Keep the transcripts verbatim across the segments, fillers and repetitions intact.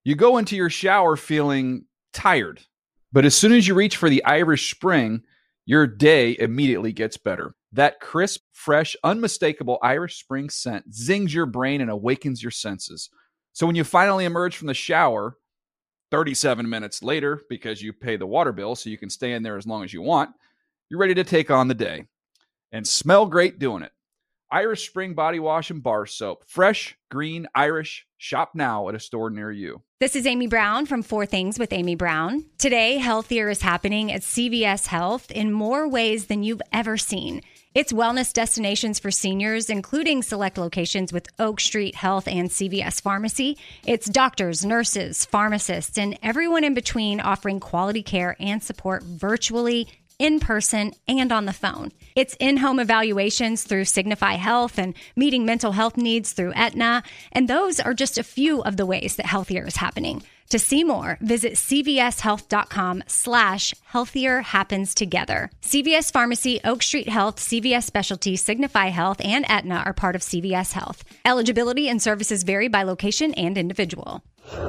You go into your shower feeling tired, but as soon as you reach for the Irish Spring, your day immediately gets better. That crisp, fresh, unmistakable Irish Spring scent zings your brain and awakens your senses. So when you finally emerge from the shower, thirty-seven minutes later, because you pay the water bill so you can stay in there as long as you want, you're ready to take on the day and smell great doing it. Irish Spring Body Wash and Bar Soap. Fresh, green, Irish. Shop now at a store near you. This is Amy Brown from Four Things with Amy Brown. Today, healthier is happening at C V S Health in more ways than you've ever seen. It's wellness destinations for seniors, including select locations with Oak Street Health and C V S Pharmacy. It's doctors, nurses, pharmacists, and everyone in between offering quality care and support virtually, in person, and on the phone. It's in-home evaluations through Signify Health and meeting mental health needs through Aetna. And those are just a few of the ways that healthier is happening. To see more, visit cvshealth.com slash healthier happens together. C V S Pharmacy, Oak Street Health, C V S Specialty, Signify Health, and Aetna are part of C V S Health. Eligibility and services vary by location and individual.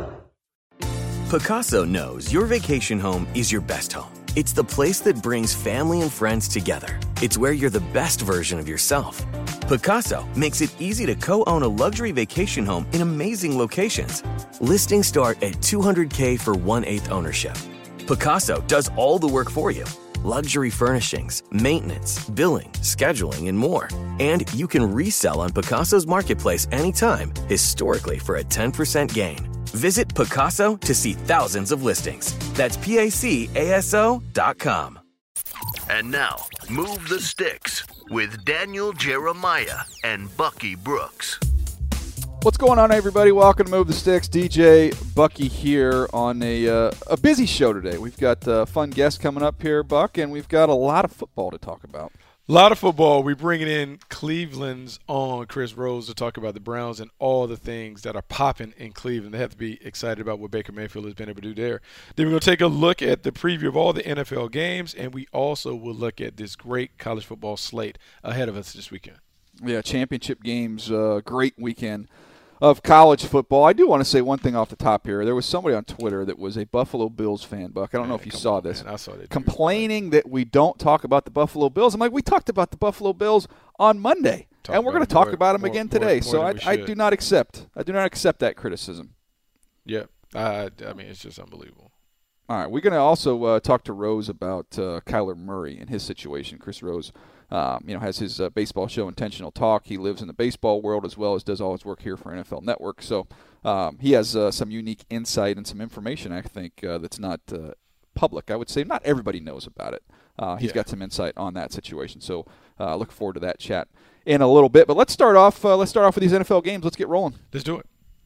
Pacaso knows your vacation home is your best home. It's the place that brings family and friends together. It's where you're the best version of yourself. Pacaso makes it easy to co-own a luxury vacation home in amazing locations. Listings start at two hundred thousand dollars for one-eighth ownership. Pacaso does all the work for you. Luxury furnishings, maintenance, billing, scheduling, and more. And you can resell on Pacaso's marketplace anytime, historically for a ten percent gain. Visit Pacaso to see thousands of listings. That's P A C A S O dot com. And now, Move the Sticks with Daniel Jeremiah and Bucky Brooks. What's going on, everybody? Welcome to Move the Sticks. D J Bucky here on a uh, a busy show today. We've got uh, fun guests coming up here, Buck, and we've got a lot of football to talk about. A lot of football. We're bringing in Cleveland's own Chris Rose to talk about the Browns and all the things that are popping in Cleveland. They have to be excited about what Baker Mayfield has been able to do there. Then we're going to take a look at the preview of all the N F L games, and we also will look at this great college football slate ahead of us this weekend. Yeah, championship games, uh, great weekend of college football. I do want to say one thing off the top here. There was somebody on Twitter that was a Buffalo Bills fan, Buck. I don't man, know if you saw on, this. Man, I saw that. Complaining that we don't talk about the Buffalo Bills. I'm like, we talked about the Buffalo Bills on Monday, talk and we're going to talk more, about them more, again today. More, more so I, I do not accept. I do not accept that criticism. Yeah, I, I mean, it's just unbelievable. All right, we're going to also uh, talk to Rose about uh, Kyler Murray and his situation. Chris Rose, um, you know, has his uh, baseball show Intentional Talk. He lives in the baseball world as well as does all his work here for N F L Network. So um, he has uh, some unique insight and some information, I think, uh, that's not uh, public. I would say not everybody knows about it. Uh, he's yeah. got some insight on that situation. So uh, look forward to that chat in a little bit. But let's start off. Uh, let's start off with these N F L games. Let's get rolling. Let's do it.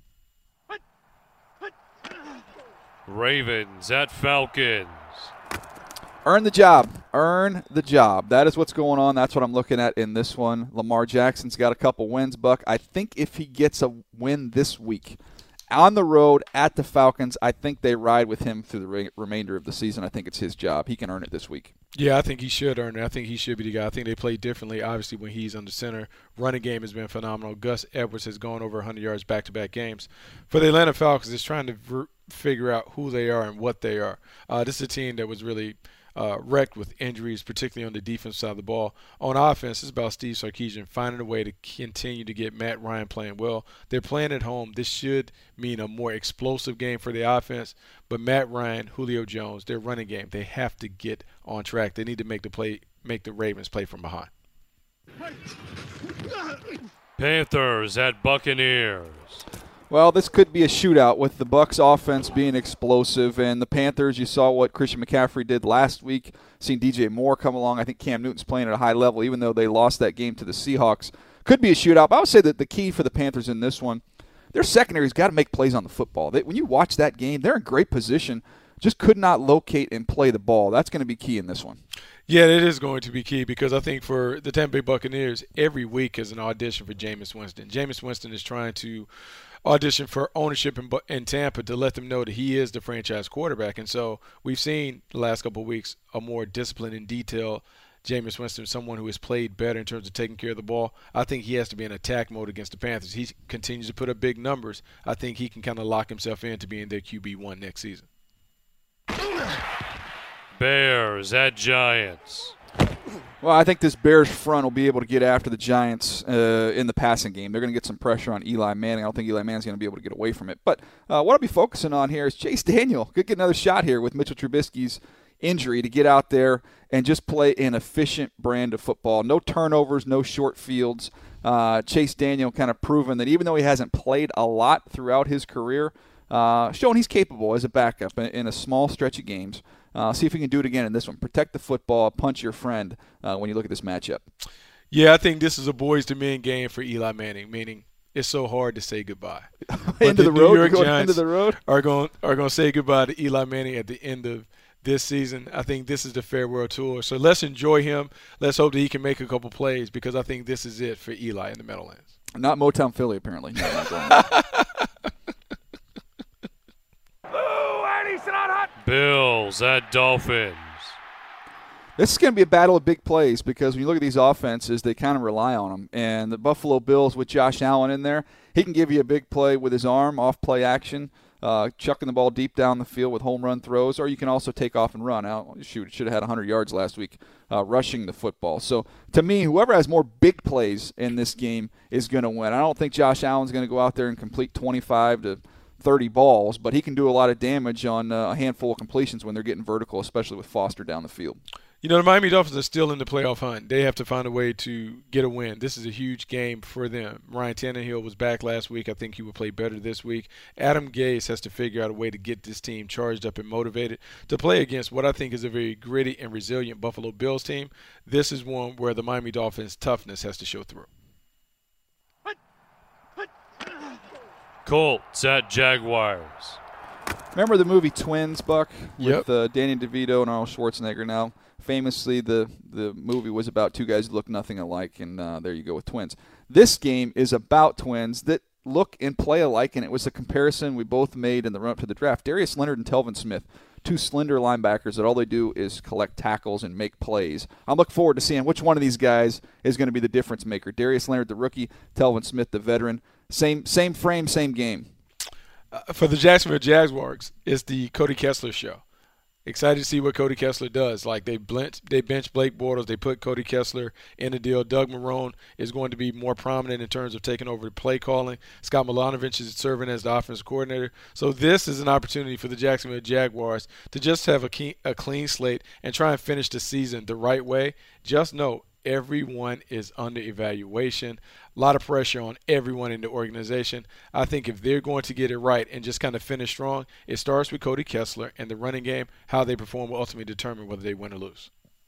Ravens at Falcons. Earn the job. Earn the job. That is what's going on. That's what I'm looking at in this one. Lamar Jackson's got a couple wins, Buck. I think if he gets a win this week on the road at the Falcons, I think they ride with him through the re- remainder of the season. I think it's his job. He can earn it this week. Yeah, I think he should earn it. I think he should be the guy. I think they play differently, obviously, when he's under center. Running game has been phenomenal. Gus Edwards has gone over one hundred yards back-to-back games. For the Atlanta Falcons, it's trying to ver- figure out who they are and what they are. Uh, this is a team that was really uh, wrecked with injuries, particularly on the defense side of the ball. On offense, it's about Steve Sarkisian finding a way to continue to get Matt Ryan playing well. They're playing at home. This should mean a more explosive game for the offense. But Matt Ryan, Julio Jones, their running game, they have to get on track. They need to make the play, make the Ravens play from behind. Panthers at Buccaneers. Well, this could be a shootout with the Bucs offense being explosive, and the Panthers, you saw what Christian McCaffrey did last week, seen D J Moore come along. I think Cam Newton's playing at a high level, even though they lost that game to the Seahawks. Could be a shootout, but I would say that the key for the Panthers in this one, their secondary's got to make plays on the football. They, when you watch that game, they're in great position, just could not locate and play the ball. That's going to be key in this one. Yeah, it is going to be key because I think for the Tampa Bay Buccaneers, every week is an audition for Jameis Winston. Jameis Winston is trying to audition for ownership in, in Tampa to let them know that he is the franchise quarterback. And so we've seen the last couple of weeks a more disciplined and detailed Jameis Winston, someone who has played better in terms of taking care of the ball. I think he has to be in attack mode against the Panthers. He continues to put up big numbers. I think he can kind of lock himself into being their Q B one next season. Bears at Giants. Well, I think this Bears front will be able to get after the Giants uh, in the passing game. They're going to get some pressure on Eli Manning. I don't think Eli Manning's going to be able to get away from it. But uh, what I'll be focusing on here is Chase Daniel. Could get another shot here with Mitchell Trubisky's injury to get out there and just play an efficient brand of football. No turnovers, no short fields. Uh, Chase Daniel kind of proven that even though he hasn't played a lot throughout his career, uh, showing he's capable as a backup in, in a small stretch of games. Uh, see if we can do it again in this one. Protect the football, punch your friend uh, when you look at this matchup. Yeah, I think this is a boys to men game for Eli Manning, meaning it's so hard to say goodbye. Into the, the New road, York going Giants into the road, are going are going to say goodbye to Eli Manning at the end of this season. I think this is the farewell tour. So let's enjoy him. Let's hope that he can make a couple plays because I think this is it for Eli in the Meadowlands. Not Motown Philly, apparently. Bills at Dolphins. This is going to be a battle of big plays because when you look at these offenses, they kind of rely on them. And the Buffalo Bills with Josh Allen in there, he can give you a big play with his arm, off-play action, uh, chucking the ball deep down the field with home run throws, or you can also take off and run. Out, shoot, should have had one hundred yards last week uh, rushing the football. So, to me, whoever has more big plays in this game is going to win. I don't think Josh Allen's going to go out there and complete twenty-five to thirty balls, but he can do a lot of damage on uh, a handful of completions when they're getting vertical, especially with Foster down the field. You know, the Miami Dolphins are still in the playoff hunt. They have to find a way to get a win. This is a huge game for them. Ryan Tannehill was back last week. I think he will play better this week. Adam Gase has to figure out a way to get this team charged up and motivated to play against what I think is a very gritty and resilient Buffalo Bills team. This is one where the Miami Dolphins' toughness has to show through. Colts at Jaguars. Remember the movie Twins, Buck, Yep. with uh, Danny DeVito and Arnold Schwarzenegger? Now, famously, the, the movie was about two guys who look nothing alike, and uh, there you go with twins. This game is about twins that look and play alike, and it was a comparison we both made in the run-up to the draft. Darius Leonard and Telvin Smith, two slender linebackers that all they do is collect tackles and make plays. I'm looking forward to seeing which one of these guys is going to be the difference maker. Darius Leonard, the rookie, Telvin Smith, the veteran. Same same frame, same game. Uh, for the Jacksonville Jaguars, it's the Cody Kessler show. Excited to see what Cody Kessler does. Like they bench, they bench Blake Bortles, they put Cody Kessler in the deal. Doug Marrone is going to be more prominent in terms of taking over play calling. Scott Milanovich is serving as the offensive coordinator. So this is an opportunity for the Jacksonville Jaguars to just have a, key, a clean slate and try and finish the season the right way. Just know everyone is under evaluation. A lot of pressure on everyone in the organization. I think if they're going to get it right and just kind of finish strong, it starts with Cody Kessler and the running game. How they perform will ultimately determine whether they win or lose.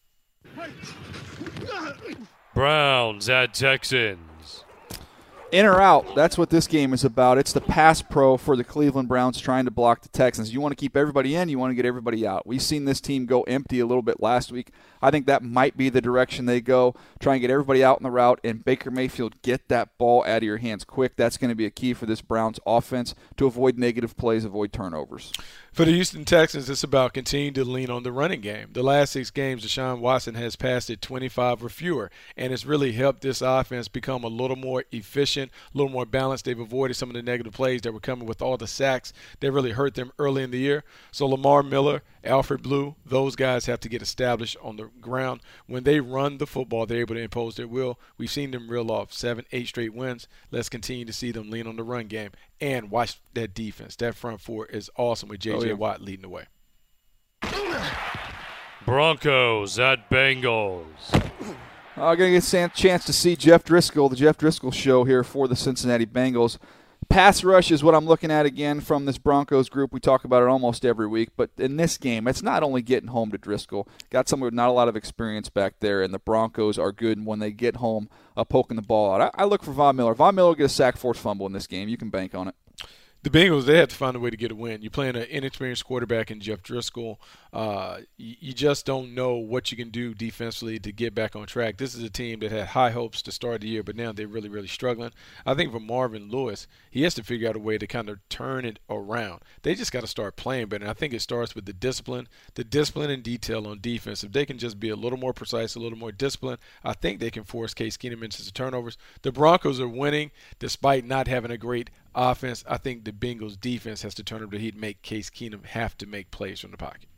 Browns at Texans. In or out, that's what this game is about. It's the pass pro for the Cleveland Browns trying to block the Texans. You want to keep everybody in, you want to get everybody out. We've seen this team go empty a little bit last week. I think that might be the direction they go. Try and get everybody out in the route, and Baker Mayfield, get that ball out of your hands quick. That's going to be a key for this Browns offense to avoid negative plays, avoid turnovers. For the Houston Texans, it's about continuing to lean on the running game. The last six games, Deshaun Watson has passed it twenty-five or fewer, and it's really helped this offense become a little more efficient, a little more balanced. They've avoided some of the negative plays that were coming with all the sacks that really hurt them early in the year. So Lamar Miller, Alfred Blue, those guys have to get established on the ground. When they run the football, they're able to impose their will. We've seen them reel off seven, eight straight wins. Let's continue to see them lean on the run game and watch that defense. That front four is awesome with J J. Oh, yeah. Watt leading the way. Broncos at Bengals. I'm going to get a chance to see Jeff Driscoll, the Jeff Driscoll show here for the Cincinnati Bengals. Pass rush is what I'm looking at again from this Broncos group. We talk about it almost every week. But in this game, it's not only getting home to Driscoll. Got someone with not a lot of experience back there, and the Broncos are good when they get home uh, poking the ball out. I, I look for Von Miller. Von Miller will get a sack, forced fumble in this game. You can bank on it. The Bengals, they have to find a way to get a win. You're playing an inexperienced quarterback in Jeff Driscoll. Uh, you, you just don't know what you can do defensively to get back on track. This is a team that had high hopes to start the year, but now they're really, really struggling. I think for Marvin Lewis, he has to figure out a way to kind of turn it around. They just got to start playing better, and I think it starts with the discipline, the discipline and detail on defense. If they can just be a little more precise, a little more disciplined, I think they can force Case Keenum into some turnovers. The Broncos are winning despite not having a great offense. I think the Bengals defense has to turn up the heat and make Case Keenum have to make plays from the pocket.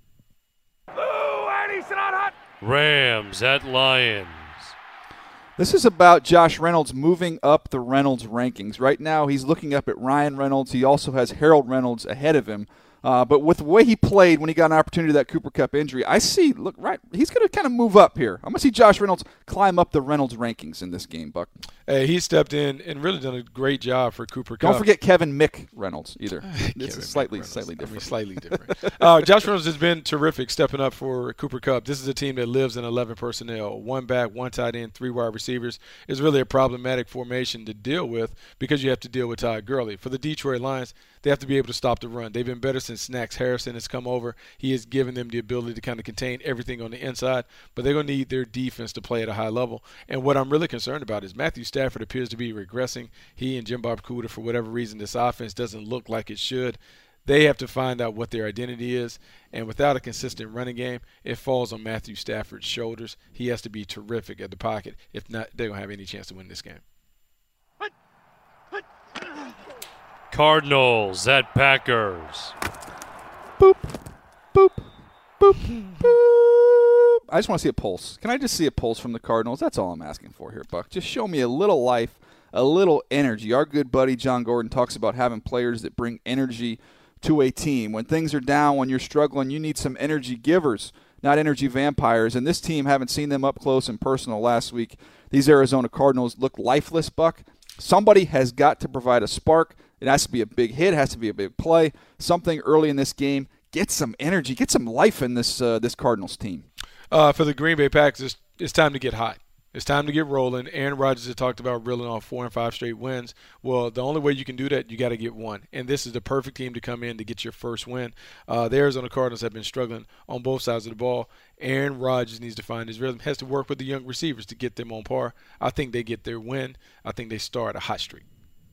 Rams at Lions. This is about Josh Reynolds moving up the Reynolds rankings. Right now he's looking up at Ryan Reynolds. He also has Harold Reynolds ahead of him. Uh, but with the way he played when he got an opportunity to that Cooper Kupp injury, I see, look, right, he's going to kind of move up here. I'm going to see Josh Reynolds climb up the Reynolds rankings in this game, Buck. Hey, he stepped in and really done a great job for Cooper Kupp. Don't forget Kevin Mick Reynolds either. This is slightly, slightly different. I mean, slightly different. uh, Josh Reynolds has been terrific stepping up for Cooper Kupp. This is a team that lives in eleven personnel. One back, one tight end, three wide receivers. It's really a problematic formation to deal with because you have to deal with Todd Gurley. For the Detroit Lions, they have to be able to stop the run. They've been better since Snacks Harrison has come over. He has given them the ability to kind of contain everything on the inside, but they're going to need their defense to play at a high level. And what I'm really concerned about is Matthew Stafford appears to be regressing. He and Jim Bob Cooter, for whatever reason, this offense doesn't look like it should. They have to find out what their identity is, and without a consistent running game, it falls on Matthew Stafford's shoulders. He has to be terrific at the pocket. If not, they're going to have any chance to win this game. Cardinals at Packers. Boop, boop, boop, boop. I just want to see a pulse. Can I just see a pulse from the Cardinals? That's all I'm asking for here, Buck. Just show me a little life, a little energy. Our good buddy John Gordon talks about having players that bring energy to a team. When things are down, when you're struggling, you need some energy givers, not energy vampires. And this team, haven't seen them up close and personal last week. These Arizona Cardinals look lifeless, Buck. Somebody has got to provide a spark. It has to be a big hit. It has to be a big play. Something early in this game. Get some energy. Get some life in this uh, this Cardinals team. Uh, for the Green Bay Packers, it's, it's time to get hot. It's time to get rolling. Aaron Rodgers has talked about reeling off four and five straight wins. Well, the only way you can do that, you got to get one. And this is the perfect team to come in to get your first win. Uh, the Arizona Cardinals have been struggling on both sides of the ball. Aaron Rodgers needs to find his rhythm, has to work with the young receivers to get them on par. I think they get their win. I think they start a hot streak.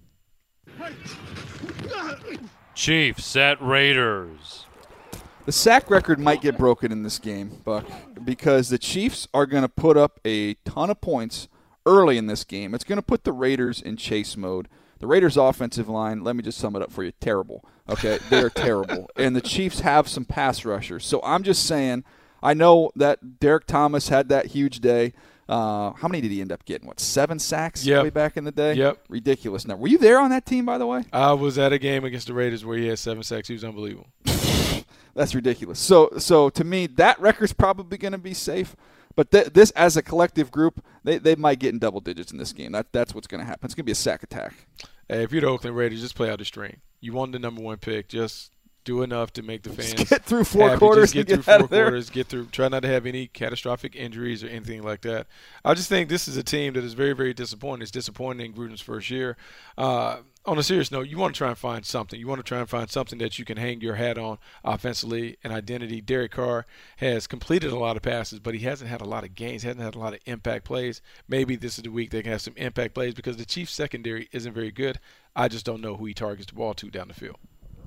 Chiefs at Raiders. The sack record might get broken in this game, Buck, because the Chiefs are going to put up a ton of points early in this game. It's going to put the Raiders in chase mode. The Raiders' offensive line, let me just sum it up for you, terrible. Okay, they're terrible. And the Chiefs have some pass rushers. So I'm just saying, I know that Derek Thomas had that huge day. Uh, how many did he end up getting? What, seven sacks yep. way back in the day? Yep. Ridiculous number. Were you there on that team, by the way? I was at a game against the Raiders where he had seven sacks. He was unbelievable. That's ridiculous. So, so to me, that record's probably going to be safe. But th- this, as a collective group, they, they might get in double digits in this game. That That's what's going to happen. It's going to be a sack attack. Hey, if you're the Oakland Raiders, just play out the string. You won the number one pick. Just do enough to make the fans just get through four happy. quarters. Just get and through get four out of there. quarters. Get through. Try not to have any catastrophic injuries or anything like that. I just think this is a team that is very, very disappointing. It's disappointing in Gruden's first year. Uh, on a serious note, you want to try and find something. You want to try and find something that you can hang your hat on offensively, an identity. Derek Carr has completed a lot of passes, but he hasn't had a lot of gains, hasn't had a lot of impact plays. Maybe this is the week they can have some impact plays because the Chiefs' secondary isn't very good. I just don't know who he targets the ball to down the field.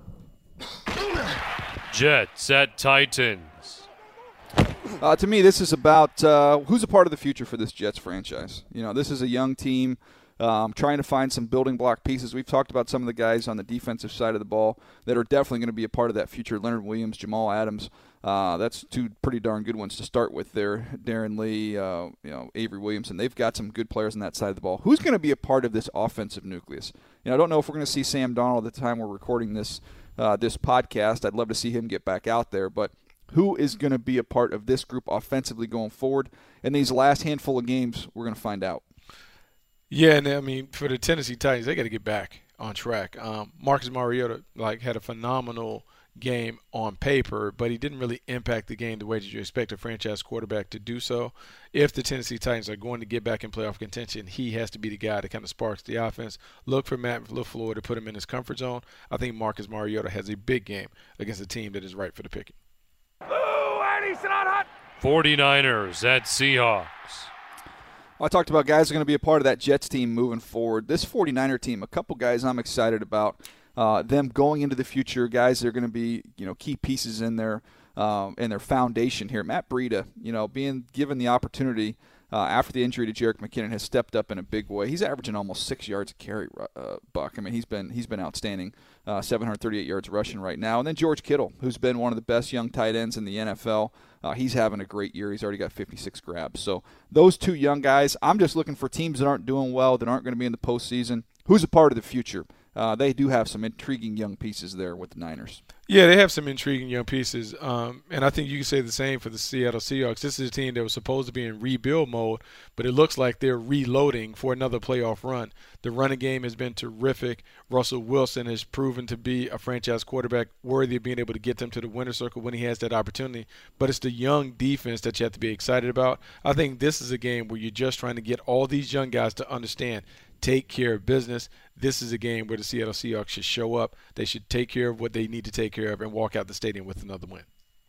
Jets at Titans. Uh, to me, this is about uh, who's a part of the future for this Jets franchise. You know, this is a young team um, trying to find some building block pieces. We've talked about some of the guys on the defensive side of the ball that are definitely going to be a part of that future. Leonard Williams, Jamal Adams. Uh, that's two pretty darn good ones to start with there. Darren Lee, uh, you know, Avery Williamson. They've got some good players on that side of the ball. Who's going to be a part of this offensive nucleus? You know, I don't know if we're going to see Sam Darnold at the time we're recording this uh, this podcast. I'd love to see him get back out there, but who is going to be a part of this group offensively going forward? In these last handful of games, we're going to find out. Yeah, and I mean, for the Tennessee Titans, they got to get back. on track. Um, Marcus Mariota like had a phenomenal game on paper, but he didn't really impact the game the way that you expect a franchise quarterback to do so. If the Tennessee Titans are going to get back in playoff contention, he has to be the guy that kind of sparks the offense. Look for Matt LaFleur to put him in his comfort zone. I think Marcus Mariota has a big game against a team that is ripe for the picking. forty-niners at Seahawks. Well, I talked about guys who are going to be a part of that Jets team moving forward. This forty-niner team, a couple guys I'm excited about. Uh, them going into the future, guys that are going to be, you know, key pieces in their um, in their foundation here. Matt Breida, you know, being given the opportunity uh, after the injury to Jerick McKinnon, has stepped up in a big way. He's averaging almost six yards a carry, uh, Buck. I mean, he's been he's been outstanding, uh, seven hundred thirty-eight yards rushing right now. And then George Kittle, who's been one of the best young tight ends in the N F L. Uh, he's having a great year. He's already got fifty-six grabs. So those two young guys, I'm just looking for teams that aren't doing well, that aren't going to be in the postseason. Who's a part of the future? Uh, they do have some intriguing young pieces there with the Niners. Yeah, they have some intriguing young pieces, um, and I think you can say the same for the Seattle Seahawks. This is a team that was supposed to be in rebuild mode, but it looks like they're reloading for another playoff run. The running game has been terrific. Russell Wilson has proven to be a franchise quarterback worthy of being able to get them to the winner's circle when he has that opportunity, but it's the young defense that you have to be excited about. I think this is a game where you're just trying to get all these young guys to understand, take care of business. This is a game where the Seattle Seahawks should show up. They should take care of what they need to take care of and walk out the stadium with another win.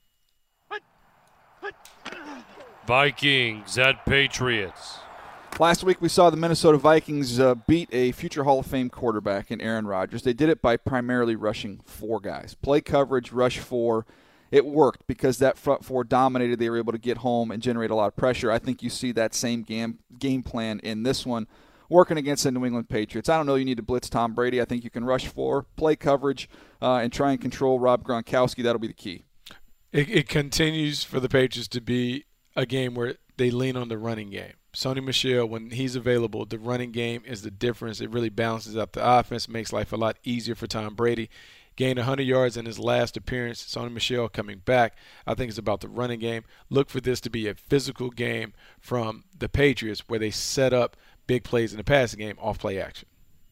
Vikings at Patriots. Last week we saw the Minnesota Vikings uh, beat a future Hall of Fame quarterback in Aaron Rodgers. They did it by primarily rushing four guys. Play coverage, rush four. It worked because that front four dominated. They were able to get home and generate a lot of pressure. I think you see that same game, game plan in this one, working against the New England Patriots. I don't know you need to blitz Tom Brady. I think you can rush four, play coverage, uh, and try and control Rob Gronkowski. That'll be the key. It, it continues for the Patriots to be a game where they lean on the running game. Sony Michel, when he's available, the running game is the difference. It really balances out the offense, makes life a lot easier for Tom Brady. Gained one hundred yards in his last appearance. Sony Michel coming back. I think it's about the running game. Look for this to be a physical game from the Patriots where they set up big plays in the passing game off play action.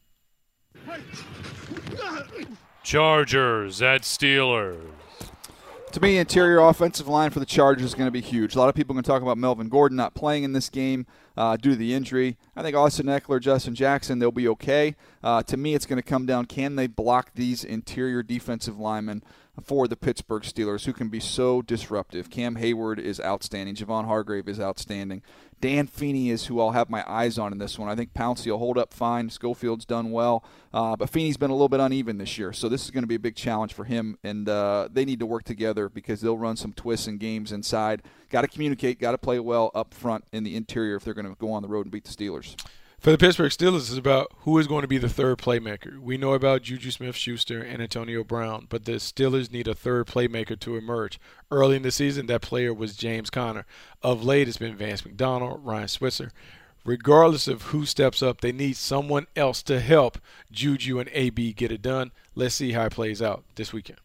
Chargers at Steelers. To me, interior offensive line for the Chargers is going to be huge. A lot of people are going to talk about Melvin Gordon not playing in this game uh, due to the injury. I think Austin Eckler, Justin Jackson, they'll be okay. Uh, to me, it's going to come down, can they block these interior defensive linemen for the Pittsburgh Steelers, who can be so disruptive. Cam Hayward is outstanding. Javon Hargrave is outstanding. Dan Feeney is who I'll have my eyes on in this one. I think Pouncey will hold up fine. Schofield's done well. Uh, but Feeney's been a little bit uneven this year, so this is going to be a big challenge for him. And uh, they need to work together because they'll run some twists and games inside. Got to communicate, got to play well up front in the interior if they're going to go on the road and beat the Steelers. For the Pittsburgh Steelers, it's about who is going to be the third playmaker. We know about Juju Smith-Schuster and Antonio Brown, but the Steelers need a third playmaker to emerge. Early in the season, that player was James Conner. Of late, it's been Vance McDonald, Ryan Switzer. Regardless of who steps up, they need someone else to help Juju and A B get it done. Let's see how it plays out this weekend.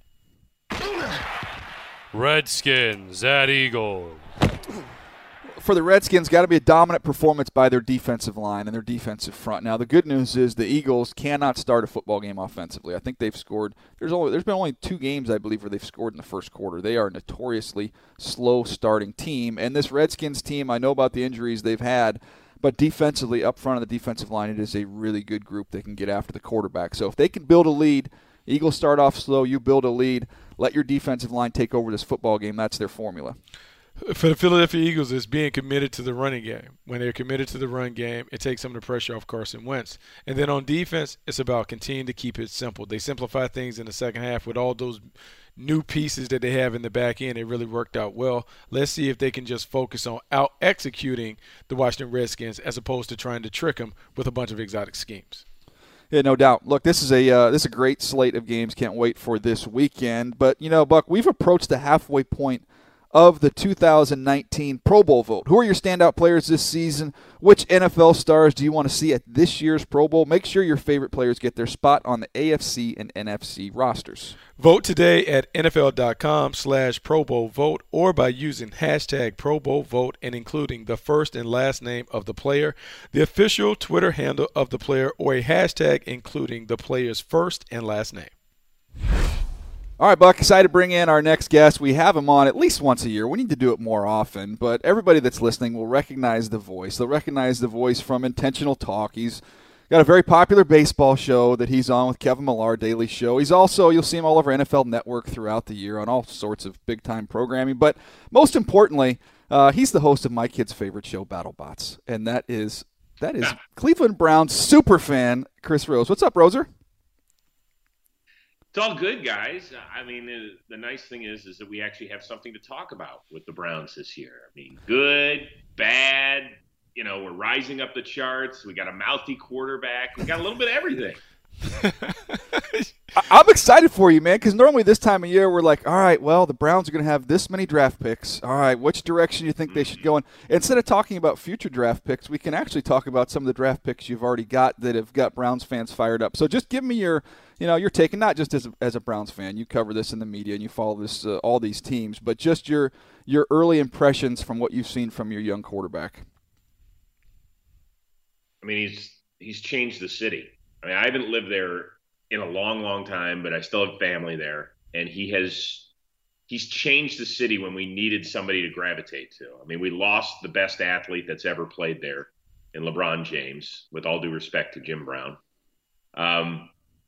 Redskins at Eagles. For the Redskins, got to be a dominant performance by their defensive line and their defensive front. Now, the good news is the Eagles cannot start a football game offensively. I think they've scored. There's only there's been only two games, I believe, where they've scored in the first quarter. They are a notoriously slow starting team. And this Redskins team, I know about the injuries they've had, but defensively, up front of the defensive line, it is a really good group that can get after the quarterback. So if they can build a lead, Eagles start off slow, you build a lead, let your defensive line take over this football game. That's their formula. For the Philadelphia Eagles, it's being committed to the running game. When they're committed to the run game, it takes some of the pressure off Carson Wentz. And then on defense, it's about continuing to keep it simple. They simplify things in the second half with all those new pieces that they have in the back end. It really worked out well. Let's see if they can just focus on out-executing the Washington Redskins as opposed to trying to trick them with a bunch of exotic schemes. Yeah, no doubt. Look, this is a uh, this is a great slate of games. Can't wait for this weekend. But, you know, Buck, we've approached the halfway point of the two thousand nineteen Pro Bowl vote. Who are your standout players this season? Which N F L stars do you want to see at this year's Pro Bowl? Make sure your favorite players get their spot on the A F C and N F C rosters. Vote today at NFL.com slash Pro Bowl vote or by using hashtag Pro Bowl vote and including the first and last name of the player, the official Twitter handle of the player, or a hashtag including the player's first and last name. All right, Buck, excited to bring in our next guest. We have him on at least once a year. We need to do it more often, but everybody that's listening will recognize the voice. They'll recognize the voice from Intentional Talk. He's got a very popular baseball show that he's on with Kevin Millar, Daily Show. He's also, you'll see him all over N F L Network throughout the year on all sorts of big-time programming. But most importantly, uh, he's the host of my kid's favorite show, BattleBots, and that is that is Cleveland Browns super fan Chris Rose. What's up, Roser? It's all good, guys. I mean, the, the nice thing is is that we actually have something to talk about with the Browns this year. I mean, good, bad, you know, we're rising up the charts. We got a mouthy quarterback. We got a little bit of everything. I'm excited for you, man, because normally this time of year we're like, all right, well, the Browns are going to have this many draft picks. All right, which direction do you think they should go in? Instead of talking about future draft picks, we can actually talk about some of the draft picks you've already got that have got Browns fans fired up. So just give me your, you know, your take, and not just as a, as a Browns fan. You cover this in the media and you follow this uh, all these teams, but just your your early impressions from what you've seen from your young quarterback. I mean, he's he's changed the city. I mean, I haven't lived there in a long, long time, but I still have family there. And he has he's changed the city when we needed somebody to gravitate to. I mean, we lost the best athlete that's ever played there in LeBron James, with all due respect to Jim Brown. Um,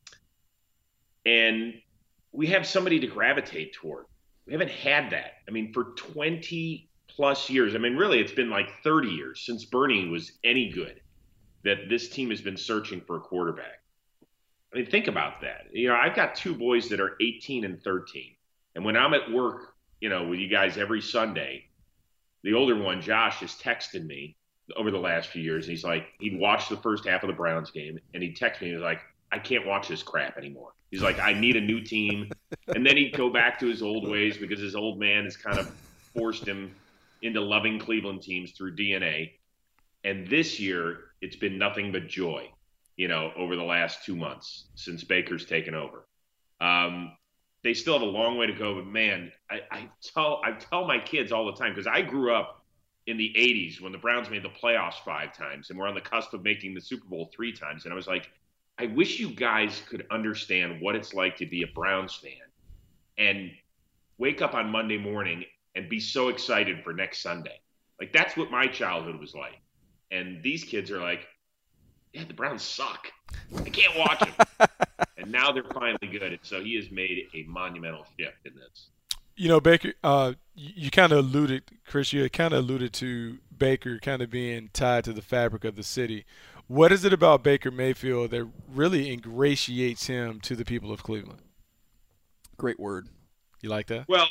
and we have somebody to gravitate toward. We haven't had that. I mean, for twenty plus years, I mean, really, it's been like thirty years since Bernie was any good, that this team has been searching for a quarterback. I mean, think about that. You know, I've got two boys that are eighteen and thirteen. And when I'm at work, you know, with you guys every Sunday, the older one, Josh, has texted me over the last few years. He's like, he'd watch the first half of the Browns game, and he'd text me. He was like, I can't watch this crap anymore. He's like, I need a new team. And then he'd go back to his old ways because his old man has kind of forced him into loving Cleveland teams through D N A. And this year, it's been nothing but joy, you know, over the last two months since Baker's taken over. Um, they still have a long way to go, but man, I, I tell I tell my kids all the time, because I grew up in the eighties when the Browns made the playoffs five times and we're on the cusp of making the Super Bowl three times. And I was like, I wish you guys could understand what it's like to be a Browns fan and wake up on Monday morning and be so excited for next Sunday. Like, that's what my childhood was like. And these kids are like, yeah, the Browns suck. I can't watch them. And now they're finally good. And so he has made a monumental shift in this. You know, Baker, uh, you, you kind of alluded, Chris, you kind of alluded to Baker kind of being tied to the fabric of the city. What is it about Baker Mayfield that really ingratiates him to the people of Cleveland? Great word. You like that? Well,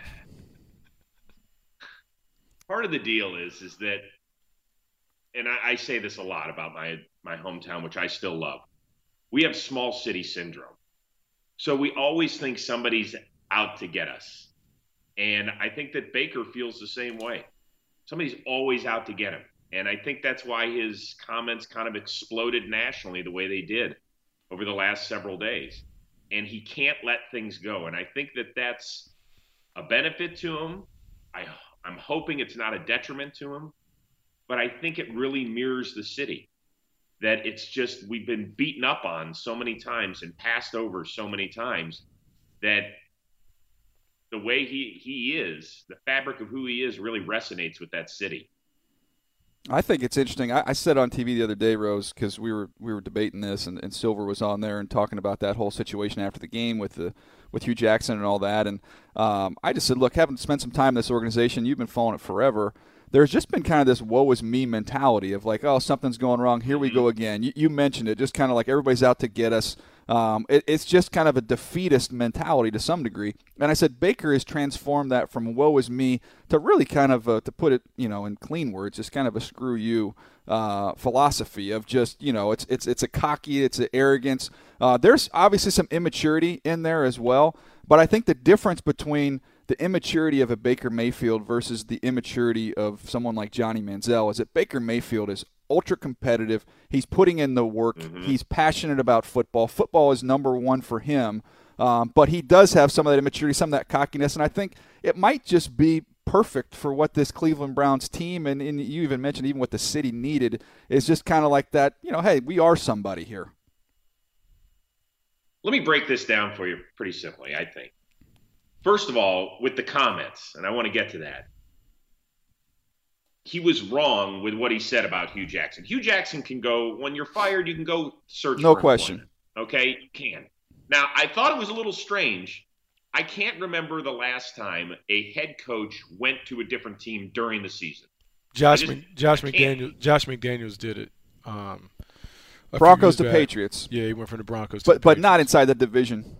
part of the deal is, is that, and I, I say this a lot about my, my hometown, which I still love. We have small city syndrome. So we always think somebody's out to get us. And I think that Baker feels the same way. Somebody's always out to get him. And I think that's why his comments kind of exploded nationally the way they did over the last several days. And he can't let things go. And I think that that's a benefit to him. I, I'm hoping it's not a detriment to him. But I think it really mirrors the city. That it's just, we've been beaten up on so many times and passed over so many times that the way he, he is, the fabric of who he is, really resonates with that city. I think it's interesting. I, I said on T V the other day, Rose, because we were we were debating this, and, and Silver was on there and talking about that whole situation after the game with the with Hugh Jackson and all that. And um, I just said, look, having spent some time in this organization, you've been following it forever. There's just been kind of this woe is me mentality of like, oh, something's going wrong. Here we go again. You, you mentioned it, just kind of like everybody's out to get us. Um, it, it's just kind of a defeatist mentality to some degree. And I said Baker has transformed that from woe is me to really kind of, a, to put it, you know, in clean words, just kind of a screw you uh, philosophy of just, you know, it's it's it's a cocky, it's an arrogance. Uh, there's obviously some immaturity in there as well. But I think the difference between the immaturity of a Baker Mayfield versus the immaturity of someone like Johnny Manziel is that Baker Mayfield is ultra competitive. He's putting in the work. Mm-hmm. He's passionate about football. Football is number one for him. Um, but he does have some of that immaturity, some of that cockiness, and I think it might just be perfect for what this Cleveland Browns team, and, and you even mentioned even what the city needed, is just kind of like that, you know, hey, we are somebody here. Let me break this down for you pretty simply, I think. First of all, with the comments, and I want to get to that, he was wrong with what he said about Hugh Jackson. Hugh Jackson can go, when you're fired, you can go search no for question. Okay, you can. Now, I thought it was a little strange. I can't remember the last time a head coach went to a different team during the season. Josh just, Mc, Josh McDaniels Josh McDaniels did it. Um, Broncos to back. Patriots. Yeah, he went from the Broncos but, to the But Patriots. not inside the division.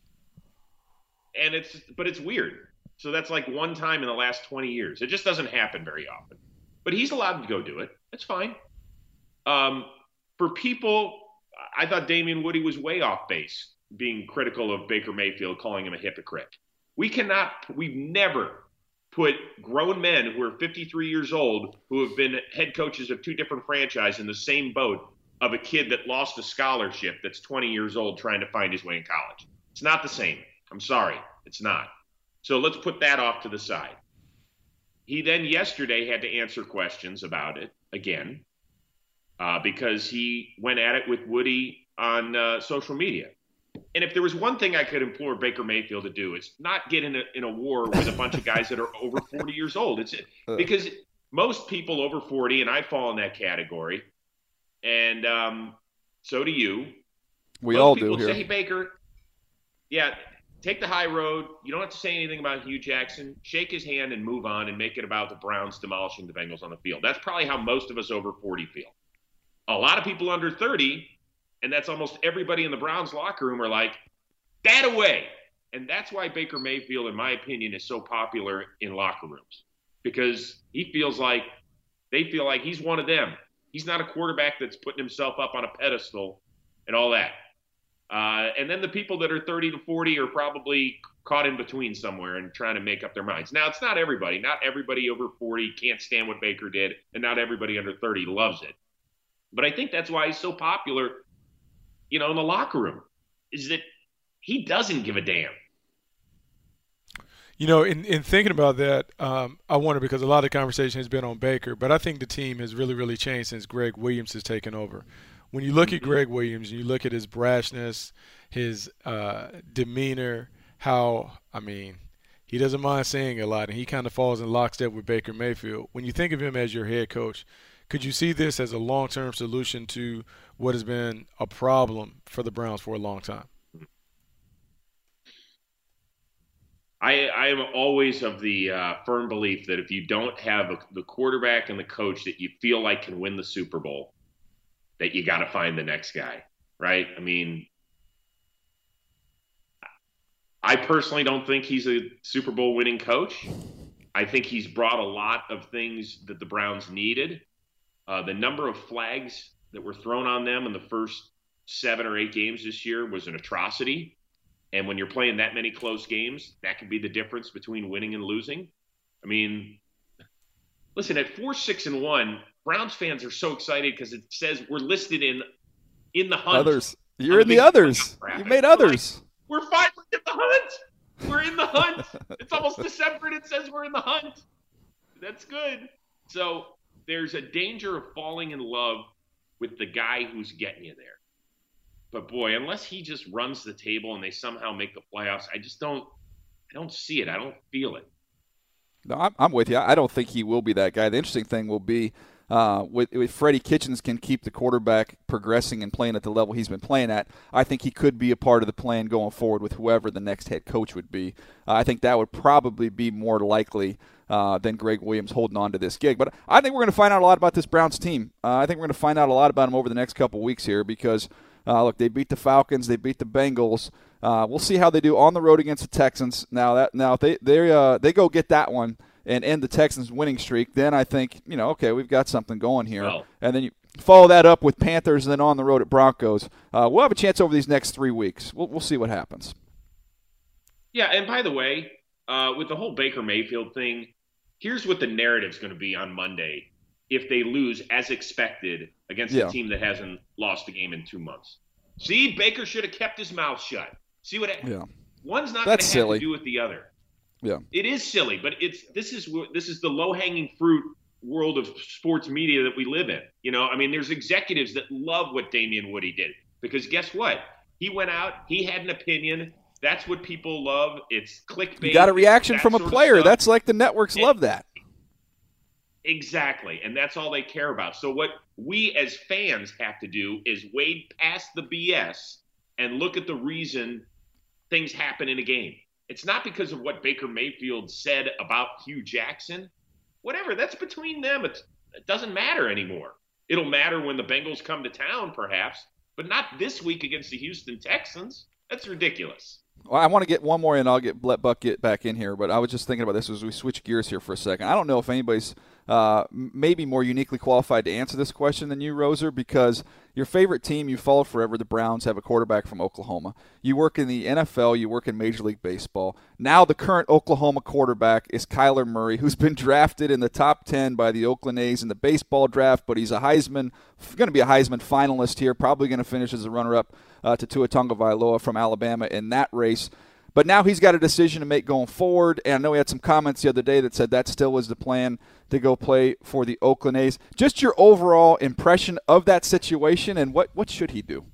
And it's but it's weird. So that's like one time in the last twenty years. It just doesn't happen very often. But he's allowed to go do it. That's fine. Um, for people, I thought Damian Woody was way off base, being critical of Baker Mayfield, calling him a hypocrite. We cannot, we've never put grown men who are fifty-three years old, who have been head coaches of two different franchises, in the same boat of a kid that lost a scholarship that's twenty years old trying to find his way in college. It's not the same. I'm sorry. It's not. So let's put that off to the side. He then yesterday had to answer questions about it again uh, because he went at it with Woody on uh, social media. And if there was one thing I could implore Baker Mayfield to do, it's not get in a, in a war with a bunch of guys that are over forty years old. It's because most people over forty, and I fall in that category, and um, so do you. We most all people do here. Say, hey, Baker, yeah, take the high road. You don't have to say anything about Hugh Jackson. Shake his hand and move on and make it about the Browns demolishing the Bengals on the field. That's probably how most of us over forty feel. A lot of people under thirty, and that's almost everybody in the Browns locker room, are like, that away. And that's why Baker Mayfield, in my opinion, is so popular in locker rooms, because he feels like they feel like he's one of them. He's not a quarterback that's putting himself up on a pedestal and all that. Uh, and then the people that are thirty to forty are probably caught in between somewhere and trying to make up their minds. Now, it's not everybody. Not everybody over forty can't stand what Baker did, and not everybody under thirty loves it. But I think that's why he's so popular, you know, in the locker room, is that he doesn't give a damn. You know, in, in thinking about that, um, I wonder, because a lot of the conversation has been on Baker, but I think the team has really, really changed since Greg Williams has taken over. When you look at Greg Williams and you look at his brashness, his uh, demeanor, how, I mean, he doesn't mind saying a lot, and he kind of falls in lockstep with Baker Mayfield. When you think of him as your head coach, could you see this as a long-term solution to what has been a problem for the Browns for a long time? I, I am always of the uh, firm belief that if you don't have a, the quarterback and the coach that you feel like can win the Super Bowl, that you got to find the next guy, right? I mean, I personally don't think he's a Super Bowl winning coach. I think he's brought a lot of things that the Browns needed. Uh, the number of flags that were thrown on them in the first seven or eight games this year was an atrocity. And when you're playing that many close games, that could be the difference between winning and losing. I mean, listen, at four, six, and one, Browns fans are so excited because it says we're listed in in the hunt. Others, you're in the others. You made others. We're, like, we're finally in the hunt. We're in the hunt. It's almost December and it says we're in the hunt. That's good. So there's a danger of falling in love with the guy who's getting you there. But boy, unless he just runs the table and they somehow make the playoffs, I just don't I don't see it. I don't feel it. No, I'm, I'm with you. I don't think he will be that guy. The interesting thing will be uh, with, with Freddie Kitchens can keep the quarterback progressing and playing at the level he's been playing at. I think he could be a part of the plan going forward with whoever the next head coach would be. Uh, I think that would probably be more likely uh, than Greg Williams holding on to this gig. But I think we're going to find out a lot about this Browns team. Uh, I think we're going to find out a lot about him over the next couple weeks here because – Uh, look, they beat the Falcons, they beat the Bengals. Uh, we'll see how they do on the road against the Texans. Now that now if they they uh, they go get that one and end the Texans' winning streak, then I think you know okay we've got something going here. Well, and then you follow that up with Panthers and then on the road at Broncos. Uh, we'll have a chance over these next three weeks. We'll we'll see what happens. Yeah, and by the way, uh, with the whole Baker Mayfield thing, here's what the narrative's going to be on Monday if they lose as expected against Yeah. a team that hasn't lost a game in two months. See, Baker should have kept his mouth shut. See what? Yeah. One's not going to That's have silly. to do with the other. Yeah. It is silly, but it's this is this is the low-hanging fruit world of sports media that we live in. You know, I mean, there's executives that love what Damian Woody did because guess what? He went out, he had an opinion. That's what people love. It's clickbait. You got a reaction that from a sort of player. stuff. That's like the networks And- love that. Exactly, and that's all they care about. So what we as fans have to do is wade past the B S and look at the reason things happen in a game. It's not because of what Baker Mayfield said about Hugh Jackson. Whatever, that's between them. It's, it doesn't matter anymore. It'll matter when the Bengals come to town, perhaps, but not this week against the Houston Texans. That's ridiculous. Well, I want to get one more in. I'll get let Buck get back in here, but I was just thinking about this as we switch gears here for a second. I don't know if anybody's uh, maybe more uniquely qualified to answer this question than you, Roser, because your favorite team you followed forever, the Browns, have a quarterback from Oklahoma. You work in the N F L. You work in Major League Baseball. Now the current Oklahoma quarterback is Kyler Murray, who's been drafted in the top ten by the Oakland A's in the baseball draft, but he's a Heisman, going to be a Heisman finalist here, probably going to finish as a runner-up uh, to Tua Tagovailoa from Alabama in that race. But now he's got a decision to make going forward, and I know he had some comments the other day that said that still was the plan to go play for the Oakland A's. Just your overall impression of that situation, and what, what should he do?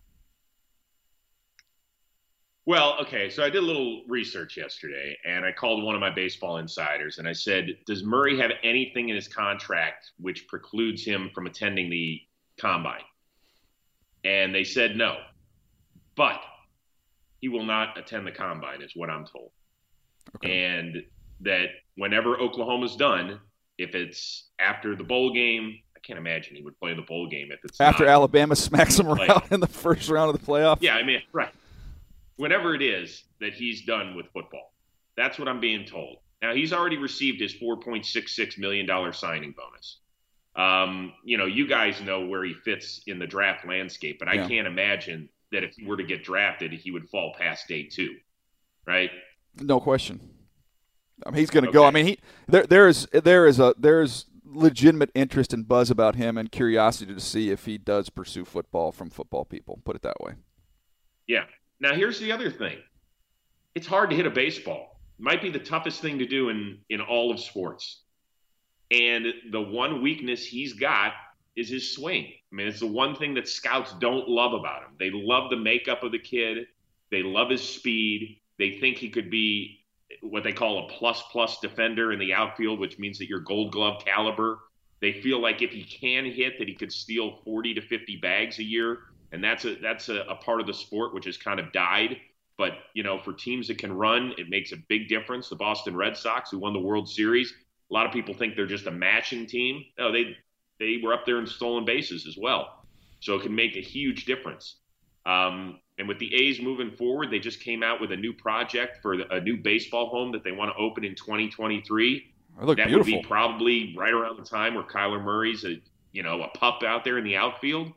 Well, okay, so I did a little research yesterday, and I called one of my baseball insiders, and I said, does Murray have anything in his contract which precludes him from attending the Combine? And they said no. But he will not attend the Combine, is what I'm told. Okay. And that whenever Oklahoma's done, if it's after the bowl game, I can't imagine he would play the bowl game if it's after not. Alabama smacks him Like, around in the first round of the playoff. Yeah, I mean, right. Whenever it is that he's done with football. That's what I'm being told. Now, he's already received his four point six six million dollars signing bonus. Um, you know, you guys know where he fits in the draft landscape, but I Yeah. can't imagine that if he were to get drafted, he would fall past day two, right? No question. I mean, he's going to Okay. go. I mean, he there there is there is a there's legitimate interest and buzz about him and curiosity to see if he does pursue football from football people. Put it that way. Yeah. Now, here's the other thing. It's hard to hit a baseball. It might be the toughest thing to do in, in all of sports. And the one weakness he's got is his swing. I mean, it's the one thing that scouts don't love about him. They love the makeup of the kid. They love his speed. They think he could be what they call a plus-plus defender in the outfield, which means that you're gold glove caliber. They feel like if he can hit, that he could steal forty to fifty bags a year. And that's a that's a, a part of the sport which has kind of died. But, you know, for teams that can run, it makes a big difference. The Boston Red Sox, who won the World Series, a lot of people think they're just a matching team. No, they they were up there in stolen bases as well. So it can make a huge difference. Um, and with the A's moving forward, they just came out with a new project for a new baseball home that they want to open in twenty twenty-three. It looked that beautiful. would be probably right around the time where Kyler Murray's a you know a pup out there in the outfield.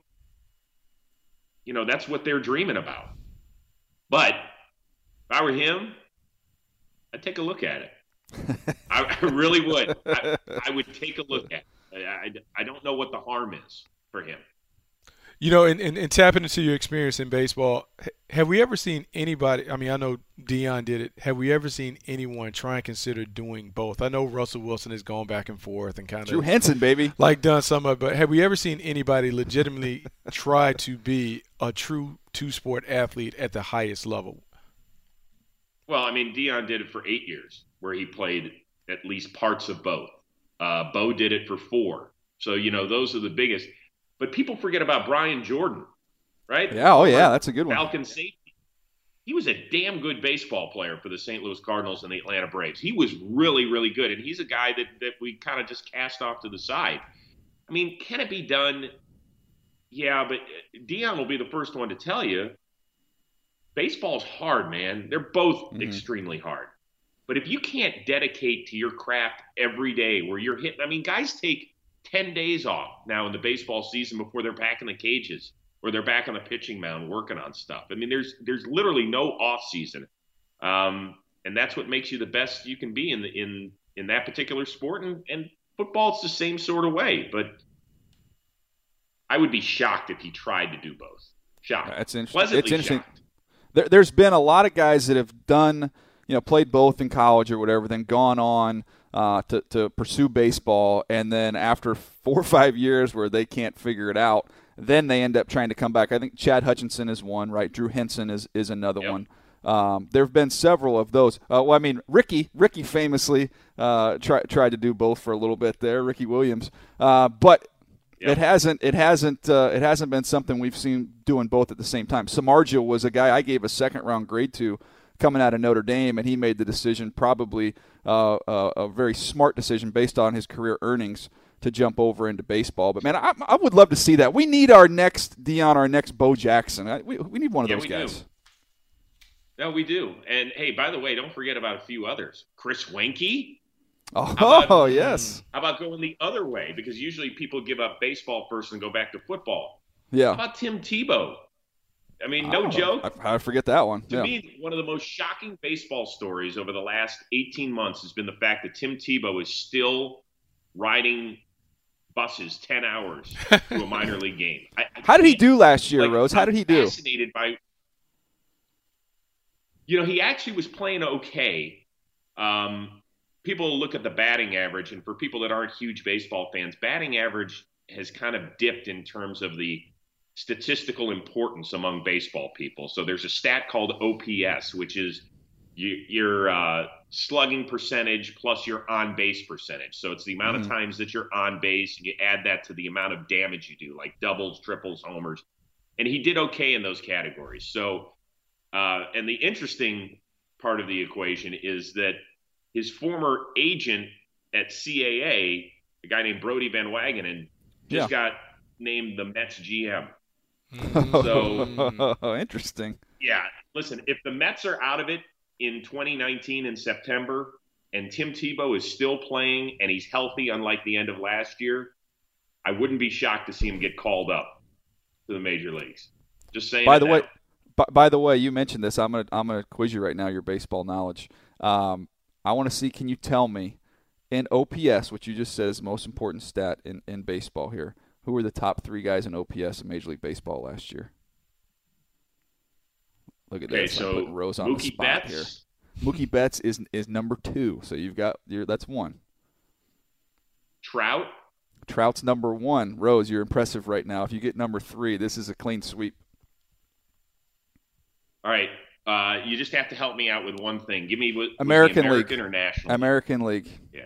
You know, that's what they're dreaming about. But if I were him, I'd take a look at it. I, I really would. I, I would take a look at it. I, I don't know what the harm is for him. You know, and, and, and tapping into your experience in baseball, have we ever seen anybody – I mean, I know Deion did it. Have we ever seen anyone try and consider doing both? I know Russell Wilson has gone back and forth and kind of – Drew Henson, baby. Like done some of it. But have we ever seen anybody legitimately try to be a true two-sport athlete at the highest level? Well, I mean, Deion did it for eight years where he played at least parts of both. Uh, Bo did it for four. So, you know, those are the biggest – but people forget about Brian Jordan, right? Yeah, oh yeah, that's a good one. Falcon safety. He was a damn good baseball player for the Saint Louis Cardinals and the Atlanta Braves. He was really, really good, and he's a guy that, that we kind of just cast off to the side. I mean, can it be done? Yeah, but Deion will be the first one to tell you, baseball's hard, man. They're both mm-hmm. extremely hard. But if you can't dedicate to your craft every day where you're hitting – I mean, guys take – ten days off now in the baseball season before they're back in the cages or they're back on the pitching mound working on stuff. I mean, there's there's literally no off season. Um, and that's what makes you the best you can be in the, in in that particular sport. And, and football, it's the same sort of way. But I would be shocked if he tried to do both. Shocked. That's interesting. Pleasantly it's interesting. shocked. There, there's been a lot of guys that have done, you know, played both in college or whatever, then gone on uh, to, to pursue baseball, and then after four or five years where they can't figure it out, then they end up trying to come back. I think Chad Hutchinson is one, right? Drew Henson is, is another Yep. one. Um, there have been several of those. Uh, well, I mean, Ricky, Ricky famously uh, tried tried to do both for a little bit there, Ricky Williams. Uh, but Yep. it hasn't it hasn't uh, it hasn't been something we've seen doing both at the same time. Samardzija was a guy I gave a second round grade to coming out of Notre Dame, and he made the decision, probably uh, a, a very smart decision based on his career earnings, to jump over into baseball. But man, I, I would love to see that. We need our next Deion, our next Bo Jackson. I, we we need one of Yeah, those we guys. do. No, we do. And hey, by the way, don't forget about a few others. Chris Wenke. Oh, How about- yes, How about going the other way? Because usually people give up baseball first and go back to football. How yeah. about Tim Tebow? I mean, no Oh, joke. I, I forget that one. To Yeah. me, one of the most shocking baseball stories over the last eighteen months has been the fact that Tim Tebow is still riding buses ten hours to a minor league game. I, I How did he can't- do last year, like, Rose? How I'm did he do? Fascinated by, you know, he actually was playing okay. Um, people look at the batting average, and for people that aren't huge baseball fans, batting average has kind of dipped in terms of the statistical importance among baseball people. So there's a stat called O P S, which is you, your uh, slugging percentage plus your on base percentage. So it's the amount Mhm. of times that you're on base, and you add that to the amount of damage you do, like doubles, triples, homers. And he did okay in those categories. So, uh, and the interesting part of the equation is that his former agent at C A A, a guy named Brody Van Wagenen, just Yeah. got named the Mets G M. So interesting. Yeah, listen, if the Mets are out of it in twenty nineteen in September, and Tim Tebow is still playing and he's healthy, unlike the end of last year, I wouldn't be shocked to see him get called up to the major leagues. Just saying. By it the now. way, by, by the way, you mentioned this. I'm gonna I'm gonna quiz you right now. Your baseball knowledge. Um, I want to see. Can you tell me in O P S, which you just said is the most important stat in, in baseball here? Who were the top three guys in O P S in Major League Baseball last year? Look at Okay, this. I'm so putting Rose on the Mookie spot Betts, here. Mookie Betts is is number two. So you've got you're, that's one. Trout, Trout's number one. Rose, you're impressive right now. If you get number three, this is a clean sweep. all right. Uh, you just have to help me out with one thing. Give me what, was he American American League. or National? American League. Yeah.